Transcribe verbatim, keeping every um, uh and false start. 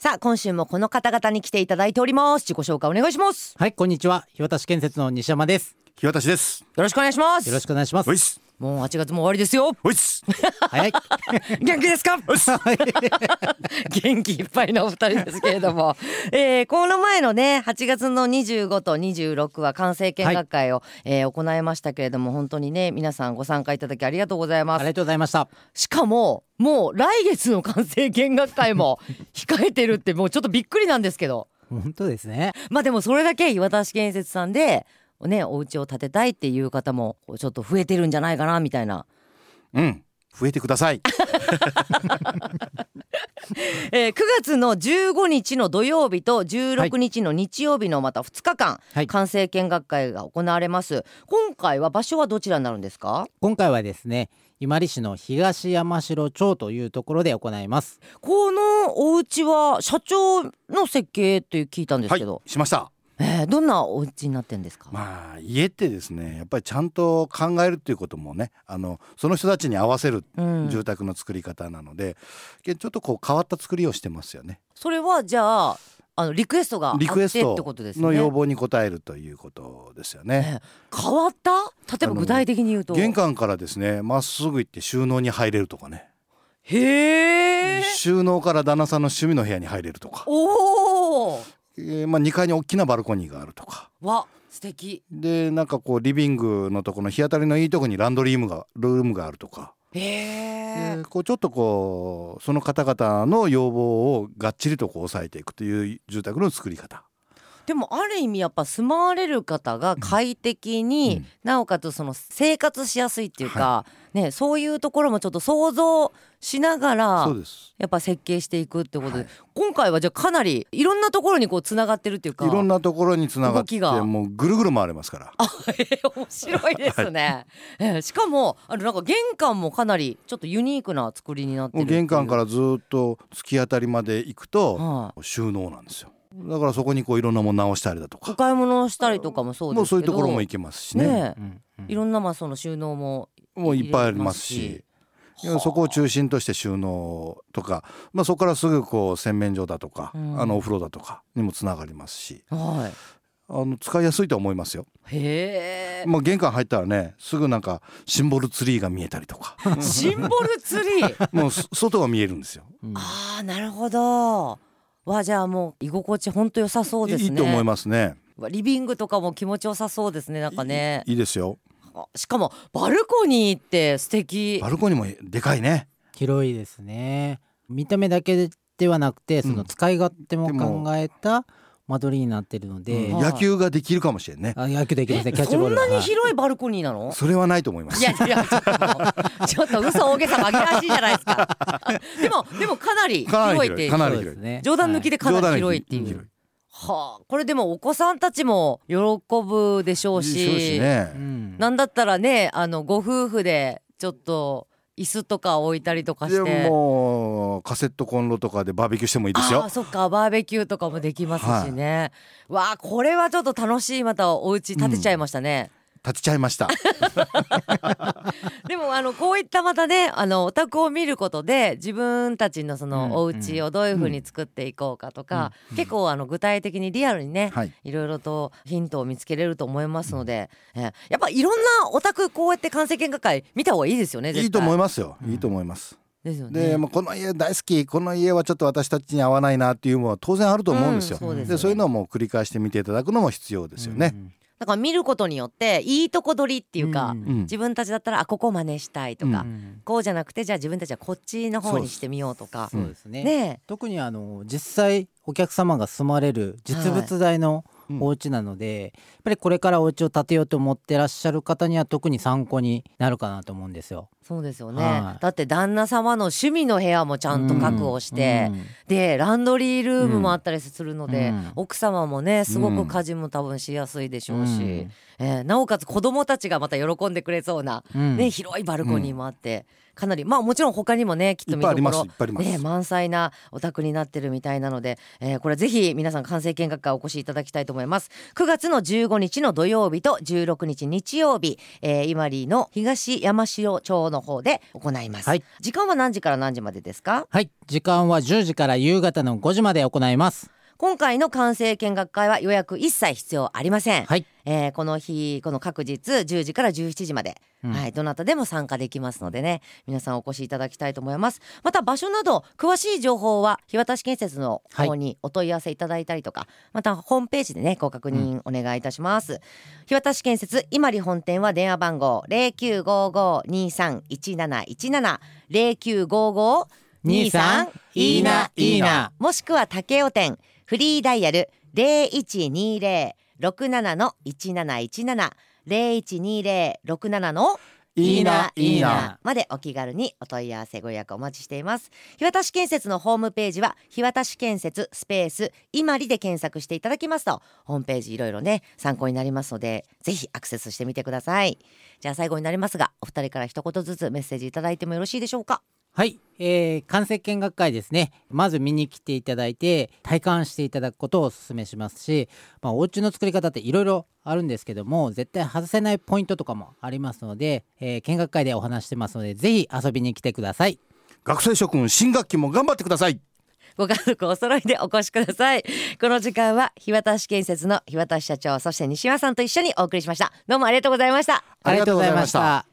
さあ今週もこの方々に来ていただいております。自己紹介お願いします。 はい、こんにちは。日渡建設の西山です。 日渡です。 よろしくお願いします。 よろしくお願いします。 おいっす。 もうはちがつも終わりですよ。 おいっす。 早い。 元気ですか？元気いっぱいのお二人ですけれども、えー、この前のねはちがつのにじゅうごとにじゅうろくは完成見学会を、はいえー、行いましたけれども、本当にね皆さんご参加いただきありがとうございます。 ありがとうございました。 しかももう来月の完成見学会も控えてるってもうちょっとびっくりなんですけど本当ですね。 まあでもそれだけ岩田建設さんでねお家を建てたいっていう方もちょっと増えてるんじゃないかなみたいな。 うん増えてください。 えー、くがつのじゅうごにちの土曜日とじゅうろくにちの日曜日のまたふつかかん、はい、完成見学会が行われます。今回は場所はどちらになるんですか？ 今回はですね伊万里市の東山城町というところで行います。 このお家は社長の設計という聞いたんですけど、 はい、しました。 えー、どんなお家になってんですか？ まあ家ってですねやっぱりちゃんと考えるっていうこともねあのその人たちに合わせる住宅の作り方なので、うん、ちょっとこう変わった作りをしてますよね。 それはじゃああのリクエストがあってってことですね。 の要望に応えるということですよね、 えー、変わった例えば具体的に言うと玄関からですねまっすぐ行って収納に入れるとかね。 へー。 収納から旦那さんの趣味の部屋に入れるとか。 おー、 えーまあ、にかいに大きなバルコニーがあるとか。 わ素敵でなんかこうリビングのところの日当たりのいいところにランドリームがルームがあるとか。 へー。 こうちょっとこうその方々の要望をがっちりとこう抑えていくという住宅の作り方。 でもある意味やっぱ住まわれる方が快適に、うん、なおかつその生活しやすいっていうか、はいね、そういうところもちょっと想像しながらそうですやっぱ設計していくってことで、はい、今回はじゃあかなりいろんなところにこうつながってるっていうかいろんなところにつながってもうぐるぐる回れますから。 あ、えー、面白いですね、はいえー、しかもあのなんか玄関もかなりちょっとユニークな作りになってるっていう。 玄関からずっと突き当たりまで行くと、はあ、収納なんですよ。だからそこにこういろんなもの直したりだとかお買い物したりとかもそうですけどもうそういうところも行けますしね、ねうんうん、いろんなまあその収納ももういっぱいありますしそこを中心として収納とか、まあ、そこからすぐこう洗面所だとか、うん、あのお風呂だとかにもつながりますし、はい、あの使いやすいと思いますよ。 へー、 まあ、玄関入ったらねすぐなんかシンボルツリーが見えたりとかシンボルツリーもう外が見えるんですよ、 うん、あーなるほど。わじゃあもう居心地ほんと良さそうですね。 いいと思いますね。 リビングとかも気持ちよさそうですね。なんかねい, いいですよ。 しかもバルコニーって素敵。 バルコニーもでかいね。 広いですね。見た目だけではなくてその使い勝手も考えた間取りになってるので、 うん、野球ができるかもしれんね。 あ野球できますね。キャッチボール。 そんなに広いバルコニーなの？ それはないと思います。 いやいやちょっとちょっと嘘大げさ紛らわしいじゃないですかでもでもかなり広いってかなり広い、 ね、冗談抜きでかなり広いっていう、はい、はあ、これでもお子さんたちも喜ぶでしょうし、 でしょうしね、 うん、なんだったらねあのご夫婦でちょっと椅子とか置いたりとかしてでもうカセットコンロとかでバーベキューしてもいいですよ。 あそっかバーベキューとかもできますしね、はい、わあこれはちょっと楽しいまたお家建てちゃいましたね、 うん、建てちゃいましたでもあのこういったまたねあのお宅を見ることで自分たちのそのお家をどういう風に作っていこうかとか、うんうん、結構あの具体的にリアルにね、はい、いろいろとヒントを見つけれると思いますので、うん、えやっぱいろんなお宅こうやって完成見学会見た方がいいですよね。絶対いいと思いますよ、いいと思います、 うんですよね。 で、まあ、この家大好きこの家はちょっと私たちに合わないなっていうのは当然あると思うんですよ、うん そうですね、でそういうのをもう繰り返して見ていただくのも必要ですよね、うんだから見ることによっていいとこ取りっていうか、うん、自分たちだったらあここ真似したいとか、うん、こうじゃなくてじゃあ自分たちはこっちの方にしてみようとか。 そうですね、ね特にあの実際お客様が住まれる実物大のお家なので、はい、やっぱりこれからお家を建てようと思ってらっしゃる方には特に参考になるかなと思うんですよ。 そうですよね、 はい、 だって旦那様の趣味の部屋もちゃんと確保して、うん、でランドリールームもあったりするので、うん、奥様もねすごく家事も多分しやすいでしょうし、うんえー、なおかつ子どもたちがまた喜んでくれそうな、うんね、広いバルコニーもあって、うん、かなりまあもちろん他にもねきっと見どころ、ね、満載なお宅になってるみたいなので、えー、これぜひ皆さん完成見学会お越しいただきたいと思います。くがつのじゅうごにちの土曜日とじゅうろくにち日曜日、えー、伊万里の東山城町の方で行います、はい、時間は何時から何時までですか？ はい、時間はじゅうじから夕方のごじまで行います。 今回の完成見学会は予約一切必要ありません、 はい、 えー、この日この各日じゅうじからじゅうしちじまで、うん、はい、どなたでも参加できますのでね、皆さんお越しいただきたいと思います。また場所など詳しい情報は日渡建設の方にお問い合わせいただいたりとか、はい、またホームページでねご確認お願いいたします、うん、日渡建設伊万里本店は電話番号 ゼロきゅうごご にさんいちなないちなな ゼロきゅうごご にさんいいないいな、もしくは竹雄店フリーダイヤル ゼロいちにゼロ ろくなな いちなないちなな ゼロいちにゼロ ろくなな いいないいなまでお気軽にお問い合わせご予約お待ちしています。日渡建設のホームページは日渡建設スペース伊万里で検索していただきますとホームページいろいろね参考になりますのでぜひアクセスしてみてください。じゃあ最後になりますがお二人から一言ずつメッセージいただいてもよろしいでしょうか？ はい、えー、完成見学会ですね、まず見に来ていただいて体感していただくことをお勧めしますし、まあ、お家の作り方っていろいろあるんですけども絶対外せないポイントとかもありますので、えー、見学会でお話してますのでぜひ遊びに来てください。 学生諸君新学期も頑張ってください。 ご家族お揃いでお越しください。この時間は日渡建設の日渡社長そして西山さんと一緒にお送りしました。どうもありがとうございました。 ありがとうございました。